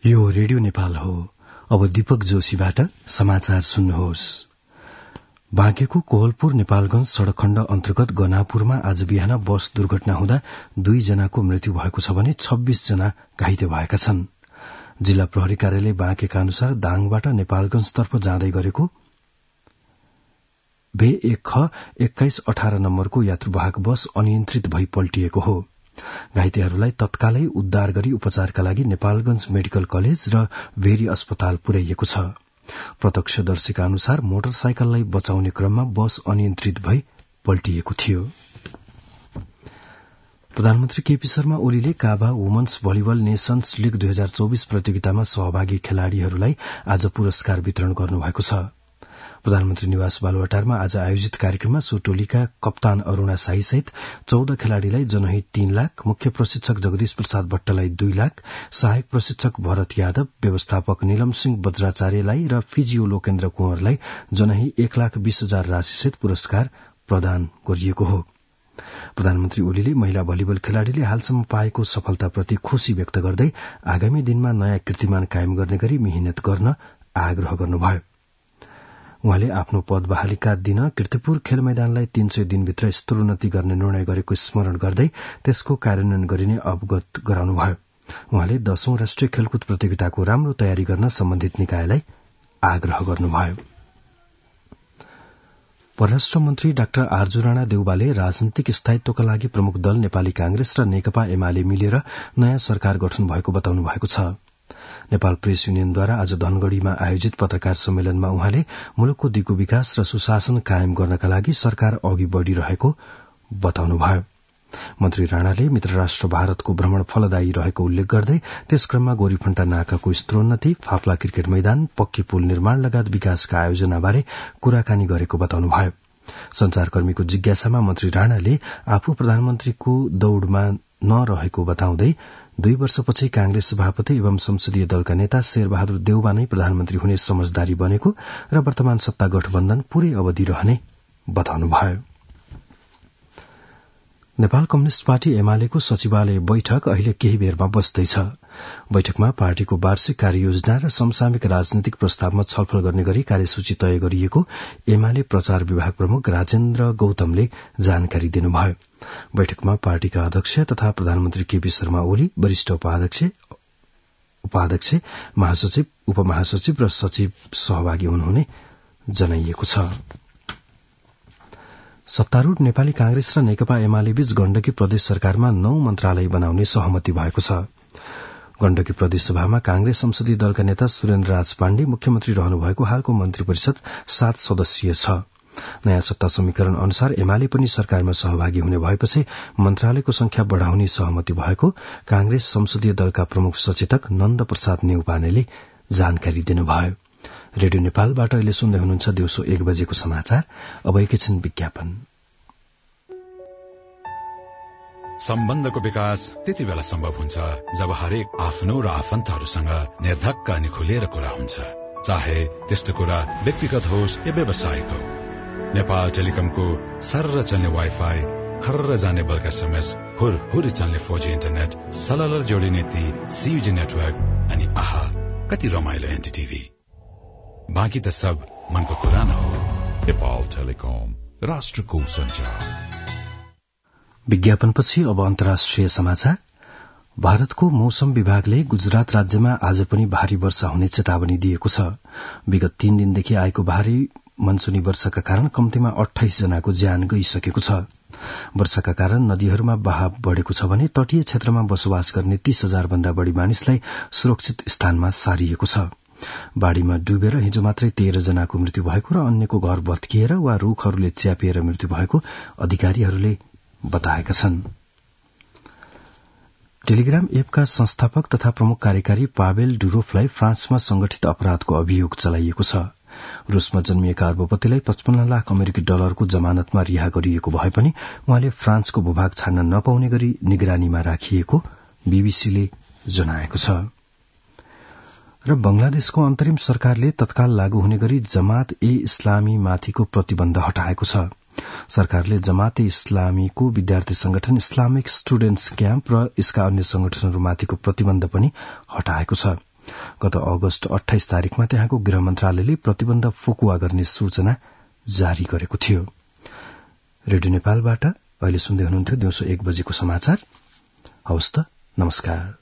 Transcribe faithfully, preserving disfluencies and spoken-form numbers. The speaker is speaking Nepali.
यो रेडियो नेपाल हो। अब दीपक जोशीबाट समाचार सुन्नुहोस्। बाँकेको कोहलपुर नेपालगंज सड़क खण्ड अन्तर्गत गनापुरमा आज बिहान बस दुर्घटना हुँदा दुई जनाको मृत्यु भएको छ भने छब्बीस जना घाइते भएका छन्। जिल्ला प्रहरी कार्यालय बाँकेका अनुसार दाङबाट नेपालगंजतर्फ जाँदै गरेको भे एक ख एक्काइस अठार नम्बरको यात्रुवाहक बस अनियन्त्रित भई पल्टिएको हो। घाइतेहरूलाई तत्कालै उद्धार गरी उपचारका लागि नेपालगंज मेडिकल कलेज र भेरी अस्पताल पुर्याइएको छ। प्रत्यक्षदर्शीका अनुसार मोटरसाइकललाई बचाउने क्रममा बस अनियन्त्रित भई पल्टिएको थियो। प्रधानमन्त्री केपी शर्मा ओलीले CAVA women's volleyball nations league दुई हजार चौबीस प्रतियोगितामा सहभागी खेलाड़ीहरूलाई आज पुरस्कार वितरण गर्नुभएको छ। प्रधानमन्त्री निवास बालुवाटारमा आज आयोजित कार्यक्रममा सो टोलीका कप्तान अरूणा शाही सहित चौध खेलाड़ीलाई जनहित तीन लाख, मुख्य प्रशिक्षक जगदीश प्रसाद भट्टलाई दुई लाख, सहायक प्रशिक्षक भरत यादव, व्यवस्थापक नीलम सिंह बज्राचार्यलाई र फिजियो लोकेन्द्र कुँवरलाई जनही एक लाख बीस हजार राशिसहित पुरस्कार प्रदान गरिएको हो। प्रधानमन्त्री ओलीले महिला भलिबल खेलाड़ीले हालसम्म पाएको सफलताप्रति खुशी व्यक्त गर्दै आगामी दिनमा नयाँ कीर्तिमान कायम गर्ने गरी मेहनत गर्न आग्रह गर्नुभयो। उहाँले आफ्नो पद बहालीका दिन कीर्तिपुर खेल मैदानलाई तीन सय दिनभित्र स्तरोन्नति गर्ने निर्णय गरेको स्मरण गर्दै त्यसको कार्यान्वयन गरिने अवगत गराउनुभयो। उहाँले दशौं राष्ट्रिय खेलकुद प्रतियोगिताको राम्रो तयारी गर्न सम्बन्धित निकायलाई आग्रह गर्नुभयो। परराष्ट्र मन्त्री डाक्टर आर्जु राणा देउवाले राजनीतिक स्थायित्वका लागि प्रमुख दल नेपाली कांग्रेस र नेकपा एमाले मिलेर नयाँ सरकार गठन भएको बताउनु भएको छ। नेपाल प्रेस युनियनद्वारा आज धनगढ़ीमा आयोजित पत्रकार सम्मेलनमा उहाँले मुलुकको दिगो विकास र सुशासन कायम गर्नका लागि सरकार अघि बढ़िरहेको बताउनुभयो। मन्त्री राणाले मित्र राष्ट्र भारतको भ्रमण फलदायी रहेको उल्लेख गर्दै त्यस क्रममा गोरीफण्टा नाकाको स्तरोन्नति, फाफला क्रिकेट मैदान, पक्की पुल निर्माण लगायत विकासका आयोजनाबारे कुराकानी गरेको बताउनुभयो। संचारकर्मीको जिज्ञासामा मन्त्री राणाले आफू प्रधानमन्त्रीको दौड़मा नरहेको बताउँदै दुई वर्षपछि कांग्रेस सभापति एवं संसदीय दलका नेता शेरबहादुर देउवा नै प्रधानमन्त्री हुने समझदारी बनेको र वर्तमान सत्ता गठबन्धन पूरै अवधि रहने बताउनुभयो। नेपाल कम्युनिष्ट पार्टी एमालेको सचिवालय बैठक अहिले केही बेरमा बस्दैछ। बैठकमा पार्टीको वार्षिक कार्ययोजना र समसामयिक राजनीतिक प्रस्तावमा छलफल गर्ने गरी कार्यसूची तय गरिएको एमाले प्रचार विभाग प्रमुख राजेन्द्र गौतमले जानकारी दिनुभयो। बैठकमा पार्टीका अध्यक्ष तथा प्रधानमन्त्री केपी शर्मा ओली, वरिष्ठ उपाध्यक्ष उपाध्यक्ष महासचिव, उपमहासचिव र सचिव सहभागी हुनुहुने जनाइएको छ। सत्तारूढ़ नेपाली कांग्रेस र नेकपा एमाले बीच गण्डकी प्रदेश सरकारमा नौ मन्त्रालय बनाउने सहमति भएको छ। गण्डकी प्रदेश सभामा कांग्रेस संसदीय दलका नेता सुरेन्द्र राज पाण्डे मुख्यमन्त्री रहनुभएको हालको मन्त्री परिषद सात सदस्यीय छ। नयाँ सत्ता समीकरण अनुसार एमाले पनि सरकारमा सहभागी हुने भएपछि मन्त्रालयको संख्या बढ़ाउने सहमति भएको कांग्रेस संसदीय दलका प्रमुख सचेतक नन्द प्रसाद नेउपानेले जानकारी दिनुभयो। रेडियो नेपालबाट अहिले सुन्दै हुनुहुन्छ दिउँसो एक बजेको समाचार। अब एकैछिन विज्ञापन। सम्बन्धको विकास त्यति बेला सम्भव हुन्छ जब हरेक आफ्नो र आफन्तहरूसँग निर्धक्क अनि खुलेर कुरा हुन्छ, चाहे त्यस्तो कुरा व्यक्तिगत होस् या व्यावसायिक हो। नेपाल टेलिकमको सर्र चल्ने वाइफाई, खर्र जाने बल्क एसएमएस, हुर हुर चल्ने फोर जी इन्टरनेट, सललर जोडिने ती सीयूजी नेटवर्क अनि आहा कति रमाइलो एनटीटीभी। बाँकी त सब मनको कुरा न हो। नेपाल टेलिकम, राष्ट्रको सञ्चार। विज्ञापनपछि अब अन्तर्राष्ट्रिय समाचार। भारतको मौसम विभागले गुजरात राज्यमा आज पनि भारी वर्षा हुने चेतावनी दिएको छ। विगत तीन दिनदेखि आएको भारी मनसुनी वर्षाका कारण कम्तीमा अठाइस जनाको ज्यान गइसकेको छ। वर्षाका कारण नदीहरूमा बहाव बढ़ेको छ भने तटीय क्षेत्रमा बसोबास गर्ने तीस हजार भन्दा बढ़ी मानिसलाई सुरक्षित स्थानमा सारिएको छ। बाढ़ीमा डुबेर हिजो मात्रै तेह्र जनाको मृत्यु भएको र अन्यको घर भत्किएर वा रूखहरूले च्यापिएर मृत्यु भएको अधिकारीहरूले बताएका छन्। टेलिग्राम एपका संस्थापक तथा प्रमुख कार्यकारी पावेल डुरोफलाई फ्रान्समा संगठित अपराधको अभियोग चलाइएको छ। रूसमा जन्मिएका अर्बपतिलाई पचपन्न लाख अमेरिकी डलरको जमानतमा रिहा गरिएको भए पनि उहाँले फ्रान्सको भूभाग छाड्न नपाउने गरी निगरानीमा राखिएको बीबीसीले जनाएको छ। र बंगलादेशको अन्तरिम सरकारले तत्काल लागू हुने गरी जमात ए इस्लामी माथिको प्रतिबन्ध हटाएको छ। सरकारले जमात ए इस्लामीको विद्यार्थी संगठन इस्लामिक स्टुडेन्ट्स क्याम्प र यसका अन्य संगठनहरूमाथिको प्रतिबन्ध पनि हटाएको छ। गत अगस्त अठाइस तारीकमा त्यहाँको गृह मन्त्रालयले प्रतिबन्ध फुकुवा गर्ने सूचना जारी गरेको थियो। रेडियो नेपालबाट अहिले सुन्दै हुनुहुन्थ्यो दिउँसो एक बजेको समाचार। हवस् त, नमस्कार।